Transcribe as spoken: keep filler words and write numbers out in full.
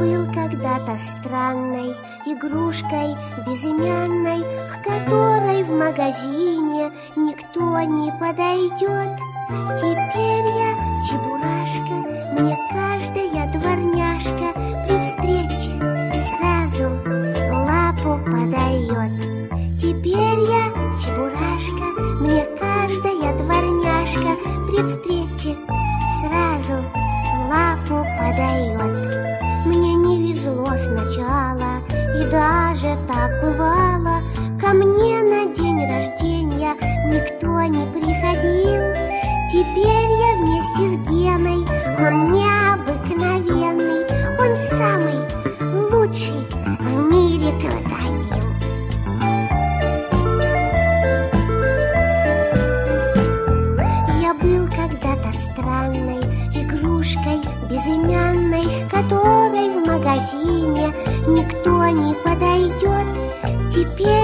был когда-то странной игрушкой безымянной, к которой в магазине никто не подойдет. Теперь я чебурашка, мне каждая дворняжка при встрече сразу лапу подает. Теперь я чебурашка, мне каждая дворняжка при встрече сразу лапу подает. Мне не везло сначала, и даже так бывало. Ко мне на день рождения никто не приходил. Теперь я вместе с Геной, он необыкновенный, он самый лучший в мире крокодил. Я был когда-то странной игрушкой безымянной, к которой в магазине никто не подойдет. Теперь